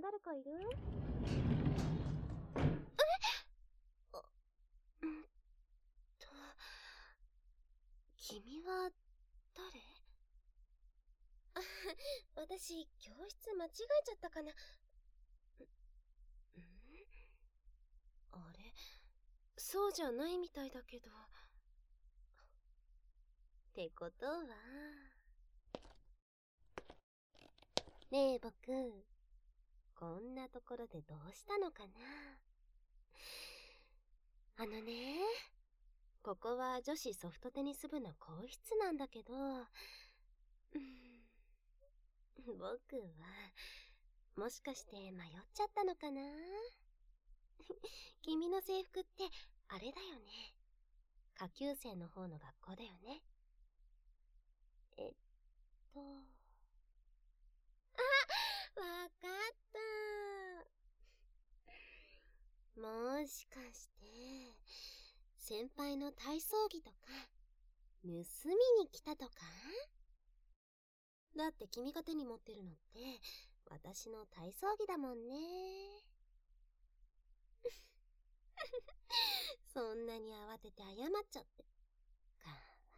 誰かいる？君は誰？私、教室間違えちゃったかな。あれ、そうじゃないみたいだけど。ってことは。ねえ僕、こんなところでどうしたのかな。ここは女子ソフトテニス部の更衣室なんだけど、僕はもしかして迷っちゃったのかな。君の制服ってあれだよね。下級生の方の学校だよね。わかった。もしかして先輩の体操着とか盗みに来たとか？だって君が手に持ってるのって私の体操着だもんね。そんなに慌てて謝っちゃってかわ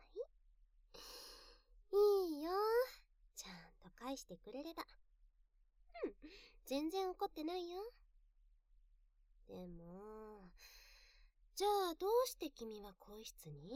いい。いいよ、ちゃんと返してくれれば。全然怒ってないよ。でもじゃあどうして君は更衣室に？も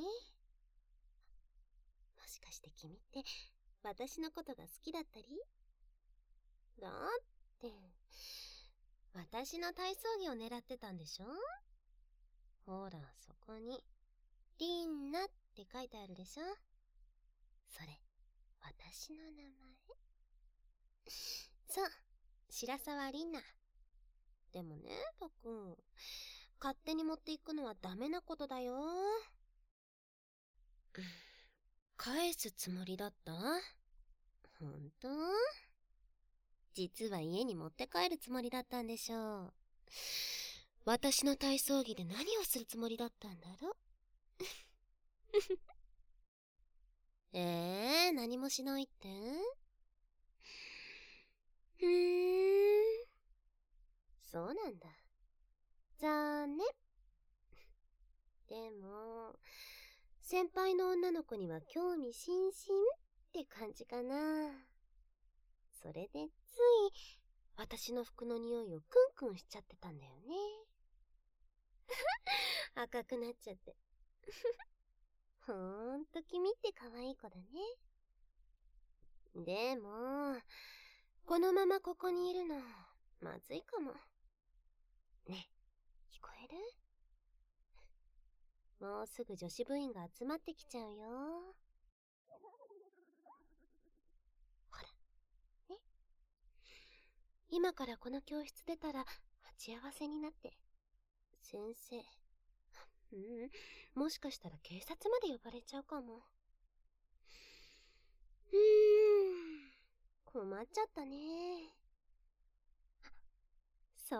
しかして君って私のことが好きだったり？だって私の体操着を狙ってたんでしょ？ほらそこにリンナって書いてあるでしょ？それ私の名前。そう、白沢リンナ。でもね僕、勝手に持っていくのはダメなことだよ。返すつもりだった？ほんと？実は家に持って帰るつもりだったんでしょう。私の体操着で何をするつもりだったんだろう。何もしないって？そうなんだ。残念。でも先輩の女の子には興味津々って感じかな。それでつい私の服の匂いをクンクンしちゃってたんだよね。赤くなっちゃって。ほんと君って可愛い子だね。でもこのままここにいるのまずいかも。ね、聞こえる？もうすぐ女子部員が集まってきちゃうよ。ほらね、今からこの教室出たら鉢合わせになって、先生、もしかしたら警察まで呼ばれちゃうかも。困っちゃったね。そう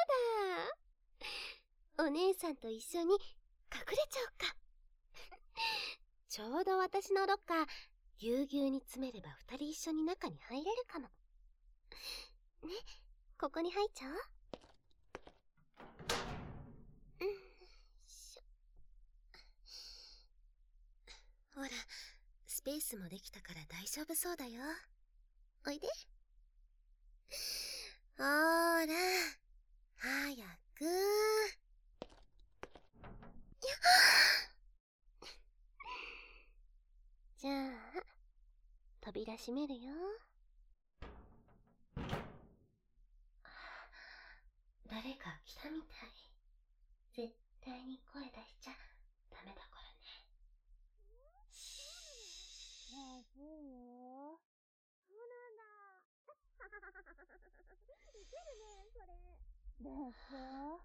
だ、お姉さんと一緒に隠れちゃおうか。ちょうど私のロッカーぎゅうぎゅうに詰めれば2人一緒に中に入れるかもね。ここに入っちゃおう。ほら、スペースもできたから大丈夫そうだよ。おいで。ほーら、早く。じゃあ扉閉めるよ。誰か来たみたい。絶対に声出しちゃダメだからね。 まずいよ。 そうなんだ。ウケるねそれ。 でしょ。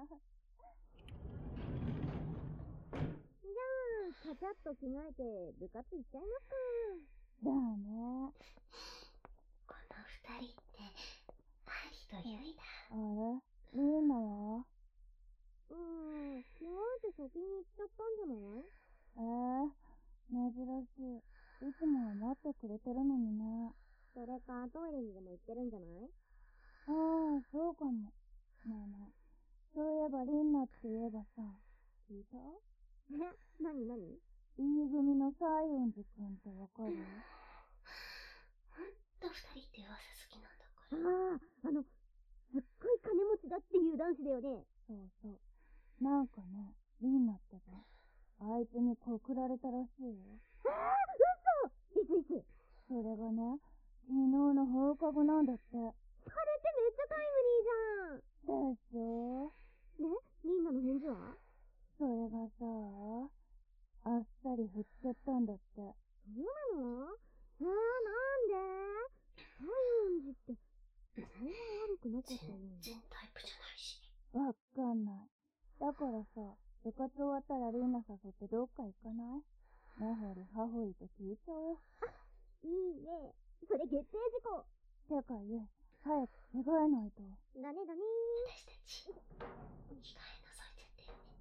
じゃあちゃちゃっと着替えて部活行っちゃいますか。 だね。 この二人ってハリとユイだ。 あれ、リーナは？ 着替えて先に行っちゃったんじゃない？ 珍しい。いつもは待ってくれてるのにね。 それかトイレにでも行ってるんじゃない？ ああ、そうかも。ねえねえ、そういえばリンナって言えばさ、聞いた？ なに E 組の西園寺くんってわかる？ ほんと二人って噂好きなんだから。 すっごい金持ちだっていう男子だよね。 そうそう。なんかね、リンナってば、あいつに告られたらしいよ。 嘘！いつそれがね、昨日の放課後なんだって。 それってめっちゃタイムリーじゃん。 でしょ？ ね、リンナの返事は？ それがさ、あっさり振っちゃったんだって。 そうなの？なんで？西園寺って名前悪くなかったよ。 全然タイプじゃないし。 わかんない。だからさ、部活終わったらリンナ誘ってどっか行かない？ねほりはほりと聞いちゃおう。 いいね。それ決定事項。 てかゆい、早く着替えないと。 だね。 私たち、着替えなさいって言ってよね。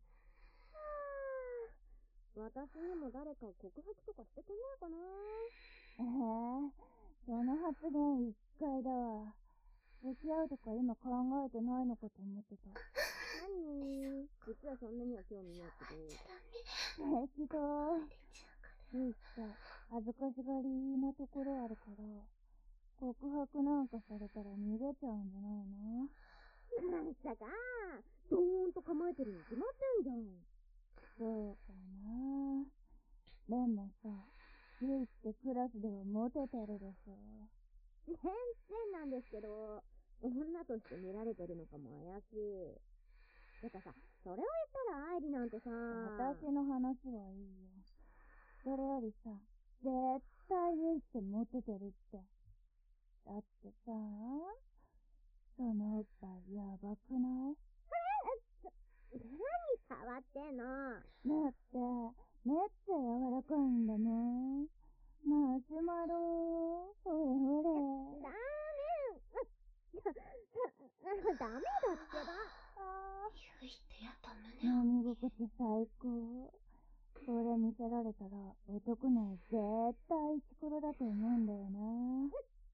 私にも誰か告白とかしてくんないかな。 その発言一回だわ。付き合うとか今考えてないのかと思ってた。 何？実はそんなには興味ないけど。 適当。ゆいって恥ずかしがりなところあるから、告白なんかされたら逃げちゃうんじゃないの？ まさか、ドーンと構えてるに決まってんじゃん。 そうかな。でもさ、ゆいってクラスではモテてるでしょ。 全然なんですけど、女として見られてるのかも怪しい。てかさ、それを言ったら愛理なんてさ、 私の話はいいよ。それよりさ、絶対ゆいってモテてるって。だってさ、そのおっぱいやばくない？ 何触ってんの？ だって、めっちゃ柔らかいんだもん。マシュマロー、ほれほれ。 ダメだってば。 ゆいってやっぱ胸を。 飲み心地最高。これ見せられたら男なら絶対イチコロだと思うんだよな。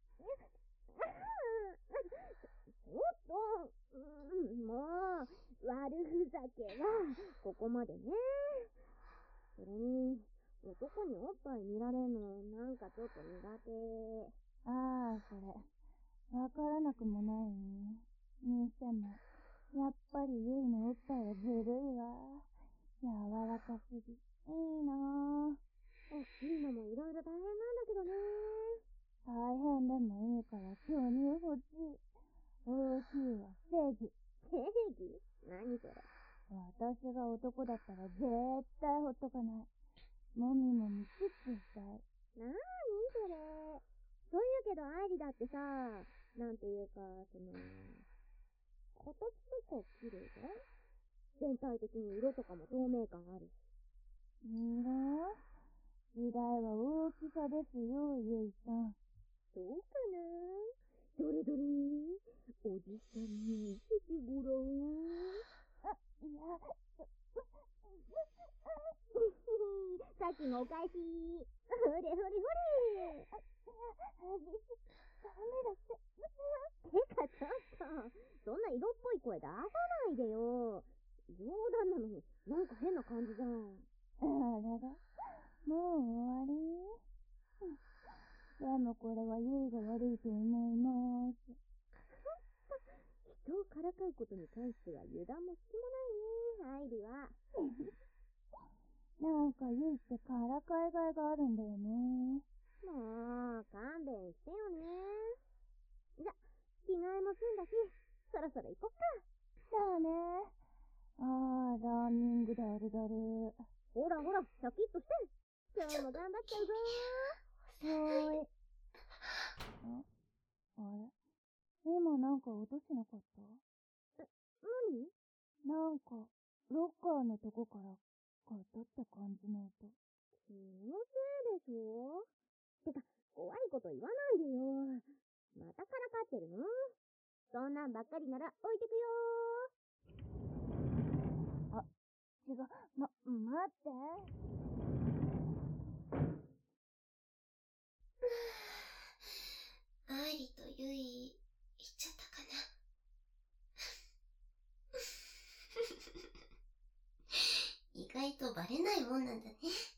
ちょっと、もう、悪ふざけは、ここまでね。それに、男におっぱい見られんの、なんかちょっと苦手。 ああ、それ。わからなくもないにしても、やっぱりゆいのおっぱいはずるいわ。柔らかすぎ。いいなぁ。 みんなもいろいろ大変なんだけどね。 大変でもいいから巨乳欲しい。大きいわ、正義。 正義？何それ。 私が男だったら絶対ほっとかない。もみもみチュッチュしたい。 なーにそれ。そう言うけど愛理だってさ、なんていうか、形とか綺麗だよ。全体的に色とかも透明感あるし。 色？時代は大きさですよ、ゆいさん。 そうかな？どれどれ、おじさんに見せてごらん。 いや、 さっきのお返し。ほれほれほれ。 ダメだって。 てかちょっと、そんな色っぽい声出さないでよ。冗談なのに、なんか変な感じじゃん。 あらら、もう終わり？でもこれはゆいが悪いと思います。 人をからかうことに関しては油断も隙もないね、愛理は。 なんかゆいってからかいがいがあるんだよね。 もう、勘弁してよね。じゃ、着替えも済んだし、そろそろ行こっか。 だね。あー、ランニングだるだる。 ほらほら、シャキッとして。今日も頑張っちゃうぞはーい。あれ？今なんか音しなかった？ 何？ なんか、ロッカーのとこからガタって感じの音。 気のせいでしょ？てか、怖いこと言わないでよ。またからかってるの？そんなんばっかりなら置いてくよ違う、待って。 愛理とゆい、行っちゃった外とバレないもんなんだね。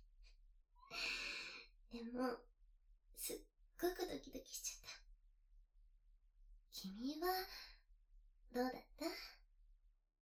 でも、すっごくドキドキしちゃった。君は、どうだった？